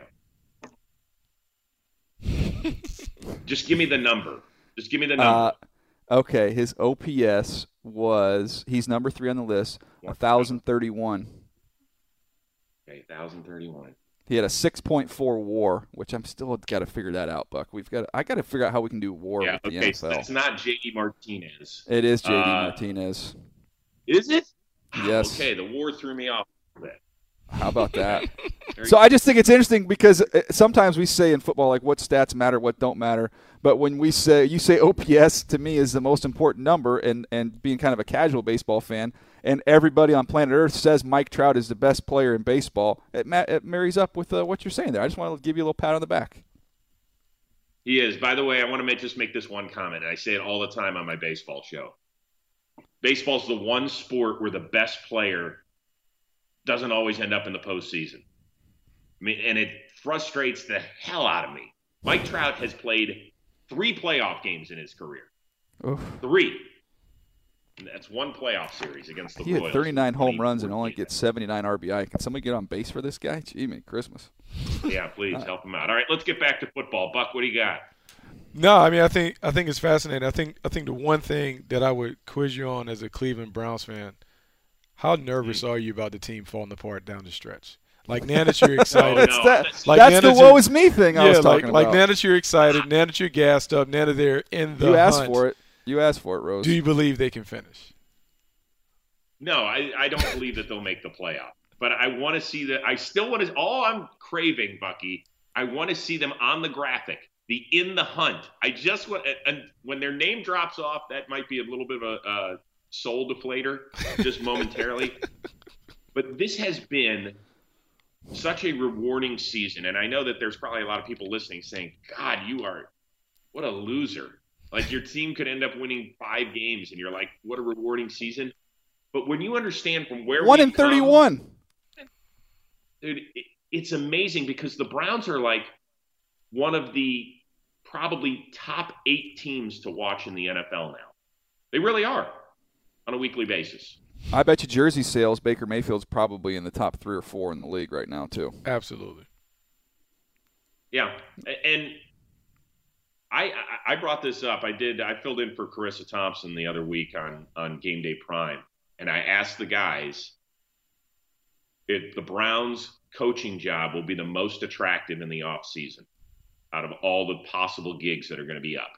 Just give me the number. Just give me the number. Uh, okay, his O P S was he's number three on the list, one thousand thirty-one. Okay, one thousand thirty-one. He had a six point four WAR, which I'm still got to figure that out, Buck. We've got I got to figure out how we can do WAR Yeah, with the okay, N F L. so that's not J D Martinez. It is J D Uh, Martinez. Is it? Yes. Okay, the war threw me off a bit. How about that? There So you I just think it's interesting because uh, sometimes we say in football like what stats matter, what don't matter. But when we say you say O P S to me is the most important number, and and being kind of a casual baseball fan, and everybody on planet Earth says Mike Trout is the best player in baseball, it, ma- it marries up with uh, what you're saying there. I just want to give you a little pat on the back. He is. By the way, I want to make, just make this one comment, and I say it all the time on my baseball show. Baseball's the one sport where the best player doesn't always end up in the postseason. I mean, and it frustrates the hell out of me. Mike Trout has played three playoff games in his career. Oof. Three. And that's one playoff series against the He had Royals. thirty-nine in home runs and twenty only fourteen. gets seventy-nine R B I. Can somebody get on base for this guy? Gee, man, Christmas. Yeah, please help him out. All right, let's get back to football. Buck, what do you got? No, I mean I think I think it's fascinating. I think I think the one thing that I would quiz you on as a Cleveland Browns fan, how nervous Mm. are you about the team falling apart down the stretch? Like now that you're excited, Oh, That's no, that. that's- Like that's the manager- woe is me thing I yeah, was like talking like about. now that you're excited, now that you're gassed up, now that they're in the you asked hunt, for it. You asked for it, Rose. do you believe they can finish? No, I, I don't believe that they'll make the playoff. But I want to see that. I still want to. All I'm craving, Bucky, I want to see them on the graphic, the in the hunt. I just want, and when their name drops off, that might be a little bit of a uh, soul deflator, just momentarily. But this has been such a rewarding season. And I know that there's probably a lot of people listening saying, God, you are – what a loser. Like your team could end up winning five games and you're like, what a rewarding season. But when you understand from where One we in thirty-one. Come, dude, it, it's amazing because the Browns are like one of the probably top eight teams to watch in the N F L now. They really are on a weekly basis. I bet you jersey sales, Baker Mayfield's probably in the top three or four in the league right now too. Absolutely. Yeah, and I I brought this up. I did. I filled in for Carissa Thompson the other week on on Game Day Prime, and I asked the guys if the Browns coaching job will be the most attractive in the offseason out of all the possible gigs that are going to be up.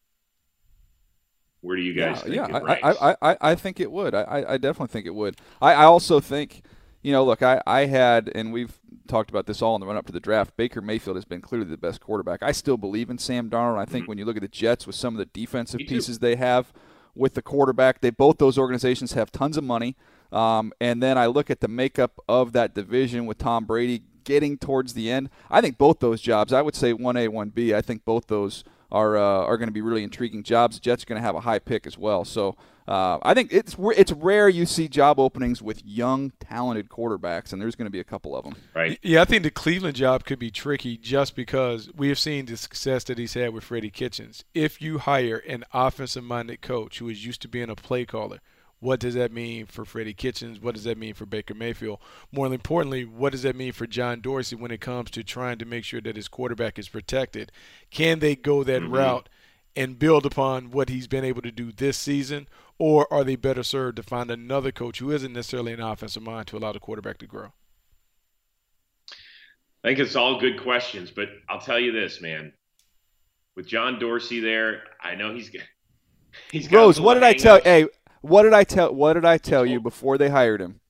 Where do you guys yeah, think yeah, it ranks? I, I, I, I think it would. I, I definitely think it would. I, I also think, you know, look, I, I had, and we've talked about this all in the run-up to the draft, Baker Mayfield has been clearly the best quarterback. I still believe in Sam Darnold. I think mm-hmm. when you look at the Jets with some of the defensive pieces they have with the quarterback, they both those organizations have tons of money. Um, and then I look at the makeup of that division with Tom Brady getting towards the end. I think both those jobs, I would say one A, one B, I think both those are uh, are going to be really intriguing jobs. The Jets are going to have a high pick as well. So uh, I think it's it's rare you see job openings with young, talented quarterbacks, and there's going to be a couple of them. Right. Yeah, I think the Cleveland job could be tricky just because we have seen the success that he's had with Freddie Kitchens. If you hire an offensive-minded coach who is used to being a play caller, what does that mean for Freddie Kitchens? What does that mean for Baker Mayfield? More importantly, what does that mean for John Dorsey when it comes to trying to make sure that his quarterback is protected? Can they go that mm-hmm. route and build upon what he's been able to do this season, or are they better served to find another coach who isn't necessarily an offensive mind to allow the quarterback to grow? I think it's all good questions, but I'll tell you this, man. With John Dorsey there, I know he's got he's got Rose, what did I tell hey What did I tell? What did I tell you before they hired him?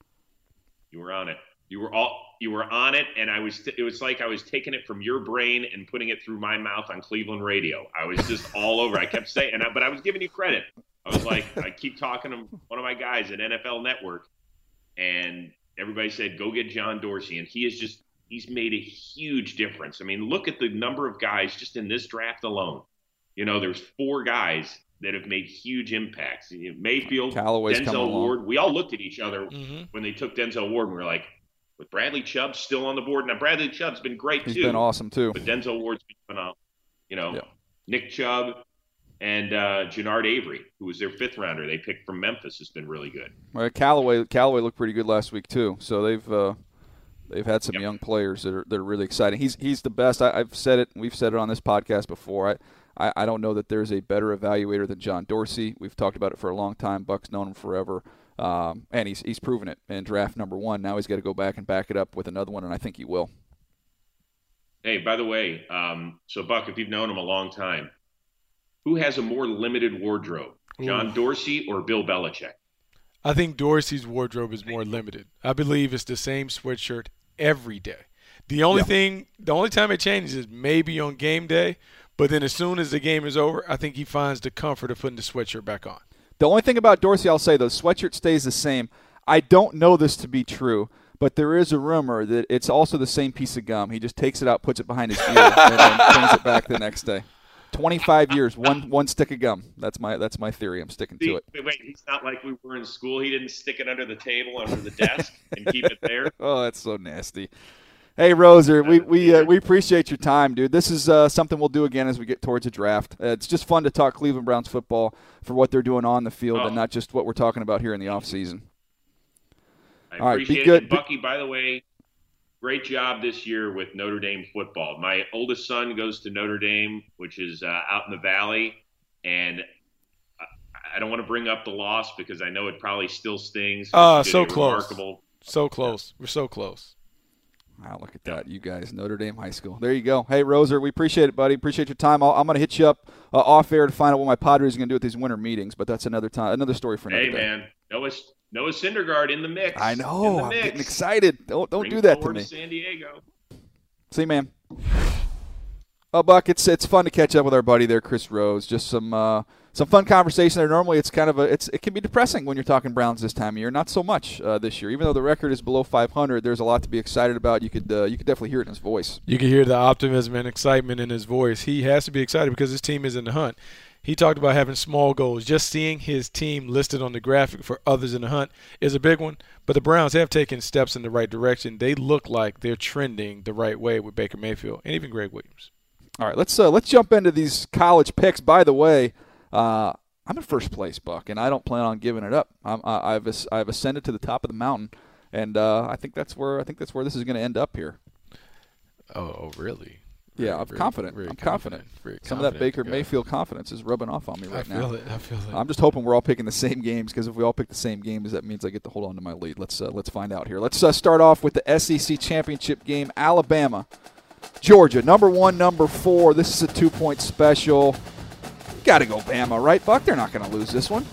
You were on it. You were all. You were on it, and I was. It was like I was taking it from your brain and putting it through my mouth on Cleveland radio. I was just all over. I kept saying, and I, but I was giving you credit. I was like, I keep talking to one of my guys at N F L Network, and everybody said, "Go get John Dorsey," and he is just. He's made a huge difference. I mean, look at the number of guys just in this draft alone. You know, there's four guys that have made huge impacts. Mayfield, Callaway's Denzel Ward. We all looked at each other mm-hmm. when they took Denzel Ward, and we were like, with Bradley Chubb still on the board. Now, Bradley Chubb's been great, He's too. He's been awesome, too. But Denzel Ward's been phenomenal. You know, yeah. Nick Chubb and uh, Jannard Avery, who was their fifth rounder they picked from Memphis, has been really good. Well, Callaway, Callaway looked pretty good last week, too. So they've uh, they've had some yep. young players that are, that are really exciting. He's, he's the best. I, I've said it. We've said it on this podcast before. I I, I don't know that there's a better evaluator than John Dorsey. We've talked about it for a long time. Buck's known him forever, um, and he's he's proven it in draft number one. Now he's got to go back and back it up with another one, and I think he will. Hey, by the way, um, so Buck, if you've known him a long time, who has a more limited wardrobe, John Ooh. Dorsey or Bill Belichick? I think Dorsey's wardrobe is more limited. I believe it's the same sweatshirt every day. The only yeah. thing, the only time it changes is maybe on game day. But then as soon as the game is over, I think he finds the comfort of putting the sweatshirt back on. The only thing about Dorsey I'll say, though, sweatshirt stays the same. I don't know this to be true, but there is a rumor that it's also the same piece of gum. He just takes it out, puts it behind his ear, and then brings it back the next day. twenty-five years, one one stick of gum. That's my that's my theory. I'm sticking to it. Wait, wait, he's not like we were in school. He didn't stick it under the table, under the desk, and keep it there. Oh, that's so nasty. Hey, Roser, we we uh, we appreciate your time, dude. This is uh, something we'll do again as we get towards the draft. Uh, it's just fun to talk Cleveland Browns football for what they're doing on the field oh. and not just what we're talking about here in the offseason. I All appreciate right, be good. it. And Bucky, by the way, great job this year with Notre Dame football. My oldest son goes to Notre Dame, which is uh, out in the Valley, and I don't want to bring up the loss because I know it probably still stings. Oh, uh, so close. Remarkable. So close. We're so close. Wow, look at that, you guys, Notre Dame High School. There you go. Hey, Roser, we appreciate it, buddy. Appreciate your time. I'll, I'm going to hit you up uh, off air to find out what my Padres are going to do with these winter meetings, but that's another time, another story for another hey, day. Hey, man, Noah, Noah Syndergaard in the mix. I know. The I'm mix. getting excited. Don't don't Bring do that to forward me. To San Diego. See, man. Oh, Buck, it's it's fun to catch up with our buddy there, Chris Rose. Just some uh, some fun conversation there. Normally, it's kind of a it's it can be depressing when you're talking Browns this time of year. Not so much uh, this year, even though the record is below five hundred. There's a lot to be excited about. You could uh, you could definitely hear it in his voice. You can hear the optimism and excitement in his voice. He has to be excited because his team is in the hunt. He talked about having small goals. Just seeing his team listed on the graphic for others in the hunt is a big one. But the Browns have taken steps in the right direction. They look like they're trending the right way with Baker Mayfield and even Greg Williams. All right, let's uh, let's jump into these college picks. By the way, uh, I'm in first place, Buck, and I don't plan on giving it up. I'm, I, I've I've ascended to the top of the mountain, and uh, I think that's where I think that's where this is going to end up here. Oh, oh really? Yeah, I'm very, confident. very I'm confident. confident. Very Some confident. of that Baker Yeah. Mayfield confidence is rubbing off on me right I feel now. it. I feel it. I'm just hoping we're all picking the same games, because if we all pick the same games, that means I get to hold on to my lead. Let's uh, let's find out here. Let's uh, start off with the S E C championship game. Alabama, Georgia, number one, number four. This is a two-point special. Got to go Bama, right, Buck? They're not going to lose this one.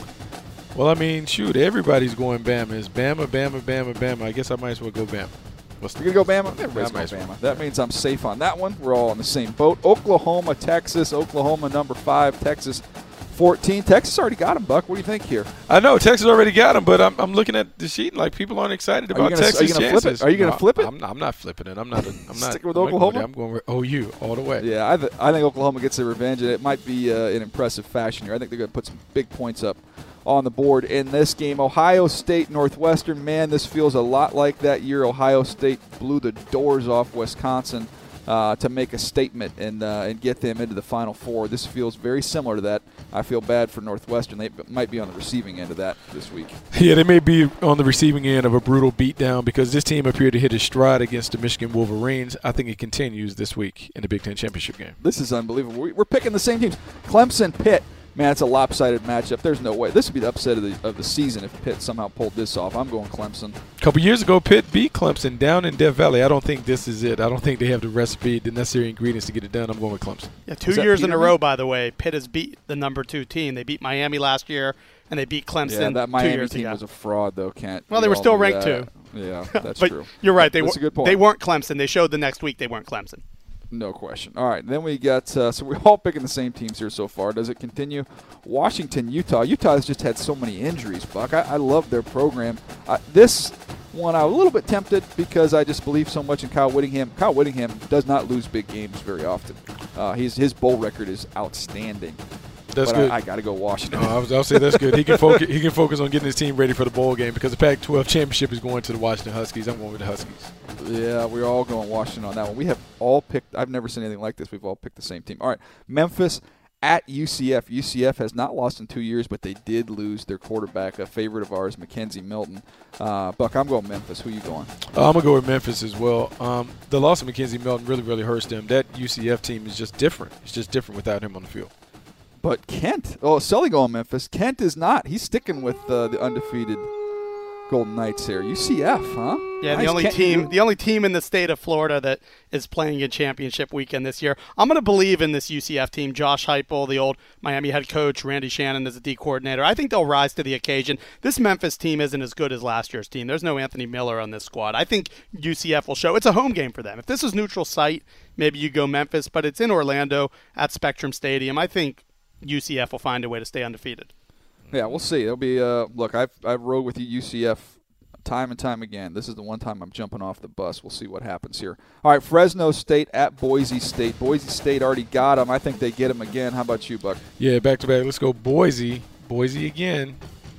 Well, I mean, shoot, everybody's going Bama. It's Bama, Bama, Bama, Bama. I guess I might as well go Bama. What's You're going to go Bama? Everybody's I might going as well. Bama. That means I'm safe on that one. We're all on the same boat. Oklahoma, Texas. Oklahoma, number five. Texas, fourteen. Texas already got him, Buck. What do you think here? I know Texas already got him, but I'm, I'm looking at the sheet and like people aren't excited Are you about gonna- Texas are you gonna flip it? chances. Are you gonna No, flip it? I'm not, I'm not flipping it. I'm not. A, I'm not Sticking with I'm not going Oklahoma? there. I'm going with O U all the way. Yeah, I, th- I think Oklahoma gets their revenge, and it might be uh, in impressive fashion here. I think they're going to put some big points up on the board in this game. Ohio State, Northwestern. Man, this feels a lot like that year Ohio State blew the doors off Wisconsin uh, to make a statement and uh, and get them into the Final Four. This feels very similar to that. I feel bad for Northwestern. They might be on the receiving end of that this week. Yeah, they may be on the receiving end of a brutal beatdown because this team appeared to hit a stride against the Michigan Wolverines. I think it continues this week in the Big Ten Championship game. This is unbelievable. We- We're picking the same teams. Clemson, Pitt. Man, it's a lopsided matchup. There's no way. This would be the upset of the of the season if Pitt somehow pulled this off. I'm going Clemson. A couple years ago, Pitt beat Clemson down in Death Valley. I don't think this is it. I don't think they have the recipe, the necessary ingredients to get it done. I'm going with Clemson. Yeah, two Is that years in a Peterman? row, by the way, Pitt has beat the number two team. They beat Miami last year, and they beat Clemson Yeah, that two Miami years team ago. was a fraud, though, Kent. Well, We they were all still knew ranked that. two. Yeah, that's but true. you're right. They, That's were, a good point. they weren't Clemson. They showed the next week they weren't Clemson. No question. All right, then we got uh, – so we're all picking the same teams here so far. Does it continue? Washington, Utah. Utah has just had so many injuries, Buck. I, I love their program. Uh, this one, I was a little bit tempted because I just believe so much in Kyle Whittingham. Kyle Whittingham does not lose big games very often. Uh, he's, his bowl record is outstanding. That's but good. I, I got to go Washington. No, I was, I'll say that's good. He can focus. He can focus on getting his team ready for the bowl game because the Pac twelve championship is going to the Washington Huskies. I'm going with the Huskies. Yeah, we're all going Washington on that one. We have all picked – I've never seen anything like this. We've all picked the same team. All right, Memphis at U C F. U C F has not lost in two years, but they did lose their quarterback, a favorite of ours, Mackenzie Milton. Uh, Buck, I'm going Memphis. Who you going? Uh, I'm going to go with Memphis as well. Um, the loss of Mackenzie Milton really, really hurts them. That U C F team is just different. It's just different without him on the field. But Kent – oh, Sully going Memphis. Kent is not. He's sticking with uh, the undefeated Golden Knights here. U C F, huh? Yeah, Nice. the only Kent, team, you- the only team in the state of Florida that is playing a championship weekend this year. I'm going to believe in this U C F team. Josh Heupel, the old Miami head coach, Randy Shannon as the D coordinator. I think they'll rise to the occasion. This Memphis team isn't as good as last year's team. There's no Anthony Miller on this squad. I think U C F will show. It's a home game for them. If this is neutral site, maybe you go Memphis, but it's in Orlando at Spectrum Stadium. I think U C F will find a way to stay undefeated. Yeah, we'll see. It'll be uh, – look, I've, I've rode with you U C F time and time again. This is the one time I'm jumping off the bus. We'll see what happens here. All right, Fresno State at Boise State. Boise State already got them. I think they get them again. How about you, Buck? Yeah, back to back. Let's go Boise. Boise again.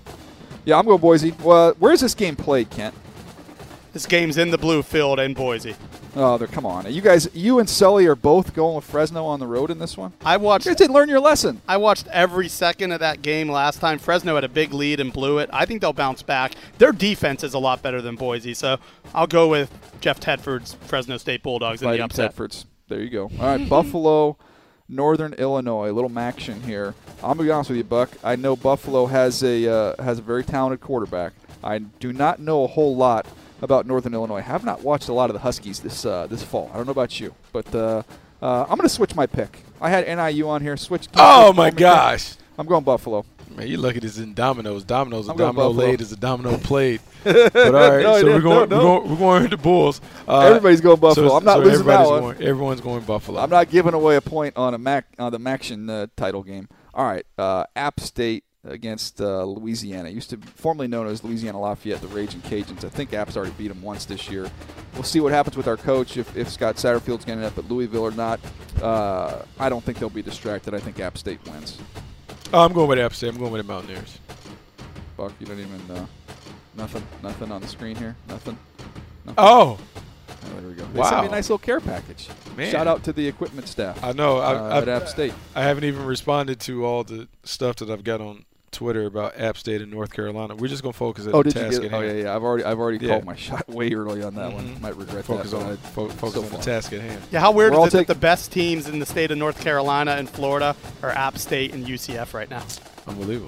Yeah, I'm going Boise. Well, where's this game played, Kent? This game's in the blue field in Boise. Oh, they're, come on. You guys, you and Sully are both going with Fresno on the road in this one? I watched You guys didn't learn your lesson. I watched every second of that game last time. Fresno had a big lead and blew it. I think they'll bounce back. Their defense is a lot better than Boise, so I'll go with Jeff Tedford's Fresno State Bulldogs in the Fighting upset. Tedfords. There you go. All right, Buffalo, Northern Illinois. A little action here. I'm going to be honest with you, Buck. I know Buffalo has a uh, has a very talented quarterback. I do not know a whole lot about Northern Illinois. I have not watched a lot of the Huskies this uh, this fall. I don't know about you, but uh, uh, I'm going to switch my pick. I had N I U on here. Switch. Oh, switch my Bowman. gosh. I'm going Buffalo. Man, you lucky this is in dominoes. Dominoes, a I'm going domino Buffalo. laid is a domino played. But all right, No, so no, we're going, no, we're no. going, we're going with the Bulls. Uh, Everybody's going Buffalo. so- I'm not so losing that everybody's one. Going, everyone's going Buffalo. I'm not giving away a point on a Mac on the Maction uh, title game. All right, uh, App State against uh, Louisiana. It used to be formerly known as Louisiana Lafayette, the Raging Cajuns. I think App's already beat them once this year. We'll see what happens with our coach, if, if Scott Satterfield's going to end up at Louisville or not. Uh, I don't think they'll be distracted. I think App State wins. Oh, I'm going with App State. I'm going with the Mountaineers. Buck, you don't even uh, – nothing, nothing on the screen here? Nothing? nothing? Oh. Oh, there we go. They Wow. sent me a nice little care package. Man. Shout out to the equipment staff. I know. I, uh, I, at App State. I haven't even responded to all the stuff that I've got on Twitter about App State and North Carolina. We're just going to focus on oh, the did task you get, at Oh, hand. yeah, yeah. I've already I've already Yeah. called my shot way early on that Mm-hmm. one. Might regret focus that. on, fo- focus so on the far. task at hand. Yeah, how weird We're all is it take- that the best teams in the state of North Carolina and Florida are App State and U C F right now? Unbelievable.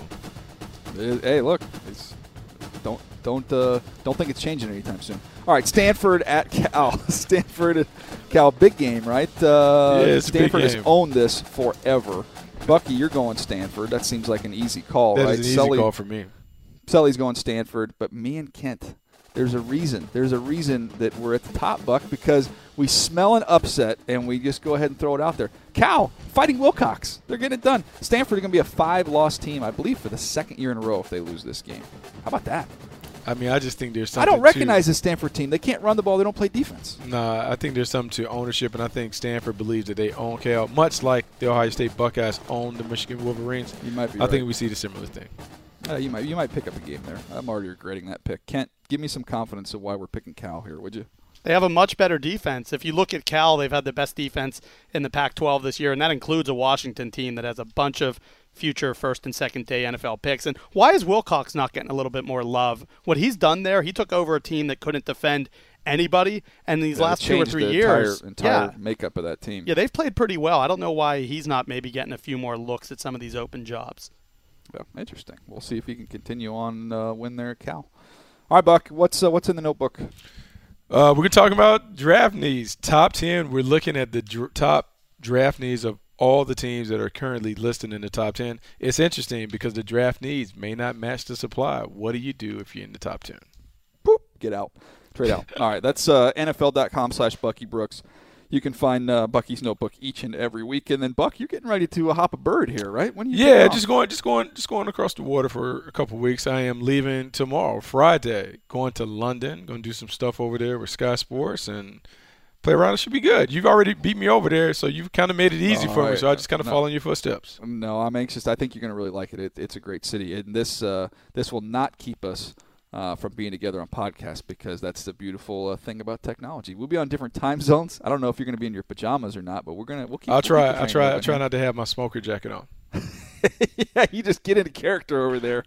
It- hey, look, it's, don't don't uh, don't think it's changing anytime soon. All right, Stanford at Cal. Stanford at Cal, big game, right? Uh, Yeah, it's a big Stanford has game. owned this forever. Bucky, you're going Stanford. That seems like an easy call, That right? is an easy Sully, call for me. Sully's going Stanford, but me and Kent, there's a reason. There's a reason that we're at the top, Buck, because we smell an upset and we just go ahead and throw it out there. Cal fighting Wilcox. They're getting it done. Stanford are going to be a five-loss team, I believe, for the second year in a row if they lose this game. How about that? I mean, I just think there's I something don't recognize to, this Stanford team. They can't run the ball. They don't play defense. Nah, I think there's something to ownership, and I think Stanford believes that they own Cal, much like the Ohio State Buckeyes own the Michigan Wolverines. You might be I right. think we see the similar thing. Uh, you might you might pick up a game there. I'm already regretting that pick. Kent, give me some confidence of why we're picking Cal here, would you? They have a much better defense. If you look at Cal, they've had the best defense in the Pac twelve this year, and that includes a Washington team that has a bunch of future first and second day N F L picks. And why is Wilcox not getting a little bit more love? What he's done there, he took over a team that couldn't defend anybody, and these Yeah, last it two or changed three the years, entire, entire yeah, makeup of that team. yeah, they've played pretty well. I don't know why he's not maybe getting a few more looks at some of these open jobs. Well, interesting. We'll see if he can continue on uh, win there at Cal. All right, Buck, what's uh, what's in the notebook? Uh, we're talking about draft needs. Top ten, we're looking at the dr- top draft needs of all the teams that are currently listed in the top ten. It's interesting because the draft needs may not match the supply. What do you do if you're in the top ten? Boop, get out. Trade out. All right, that's uh, N F L dot com slash Bucky Brooks. You can find uh, Bucky's notebook each and every week. And then, Buck, you're getting ready to uh, hop a bird here, right? When are you Yeah, taking off? just going, just going, just going across the water for a couple of weeks. I am leaving tomorrow, Friday, going to London. Going to do some stuff over there with Sky Sports and play around. It should be good. You've already beat me over there, so you've kind of made it easy All for me. right. So I just kind of No. follow in your footsteps. No, I'm anxious. I think you're going to really like it. it. It's a great city, and this uh, this will not keep us uh, from being together on podcasts because that's the beautiful uh, thing about technology. We'll be on different time zones. I don't know if you're going to be in your pajamas or not, but we're gonna we'll keep. I'll we'll try. keep the I'll train try. I'll moving try here. not to have my smoker jacket on. Yeah, you just get into character over there.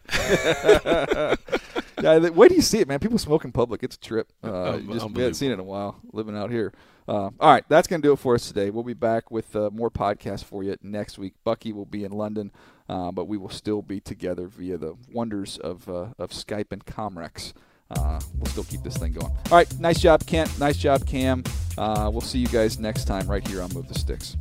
Yeah, the- where do you see it, man? People smoke in public. It's a trip. Uh, Um, you just, we haven't seen it in a while, living out here. Uh, all right, that's going to do it for us today. We'll be back with uh, more podcasts for you next week. Bucky will be in London, uh, but we will still be together via the wonders of uh, of Skype and Comrex. Uh, we'll still keep this thing going. All right, nice job, Kent. Nice job, Cam. Uh, we'll see you guys next time right here on Move the Sticks.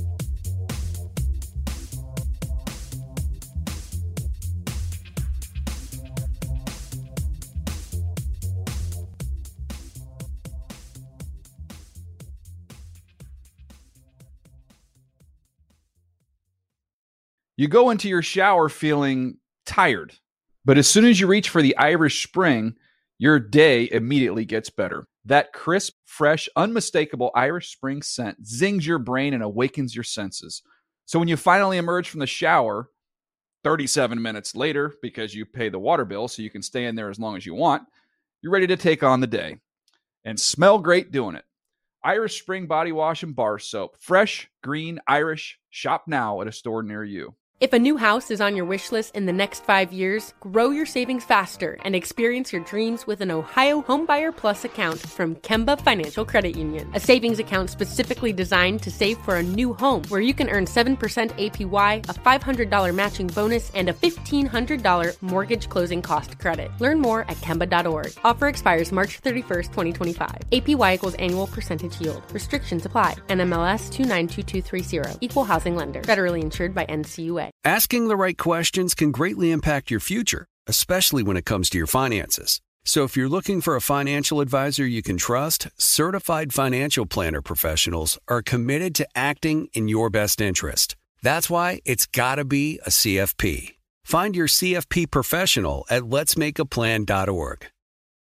You go into your shower feeling tired, but as soon as you reach for the Irish Spring, your day immediately gets better. That crisp, fresh, unmistakable Irish Spring scent zings your brain and awakens your senses. So when you finally emerge from the shower, thirty-seven minutes later, because you pay the water bill so you can stay in there as long as you want, you're ready to take on the day and smell great doing it. Irish Spring Body Wash and Bar Soap. Fresh, green, Irish. Shop now at a store near you. If a new house is on your wish list in the next five years, grow your savings faster and experience your dreams with an Ohio Homebuyer Plus account from Kemba Financial Credit Union. A savings account specifically designed to save for a new home where you can earn seven percent A P Y, a five hundred dollars matching bonus, and a fifteen hundred dollars mortgage closing cost credit. Learn more at Kemba dot org. Offer expires March thirty-first, twenty twenty-five. A P Y equals annual percentage yield. Restrictions apply. N M L S two nine two two three zero. Equal housing lender. Federally insured by N C U A. Asking the right questions can greatly impact your future, especially when it comes to your finances. So if you're looking for a financial advisor you can trust, certified financial planner professionals are committed to acting in your best interest. That's why it's gotta be a C F P. Find your C F P professional at lets make a plan dot org.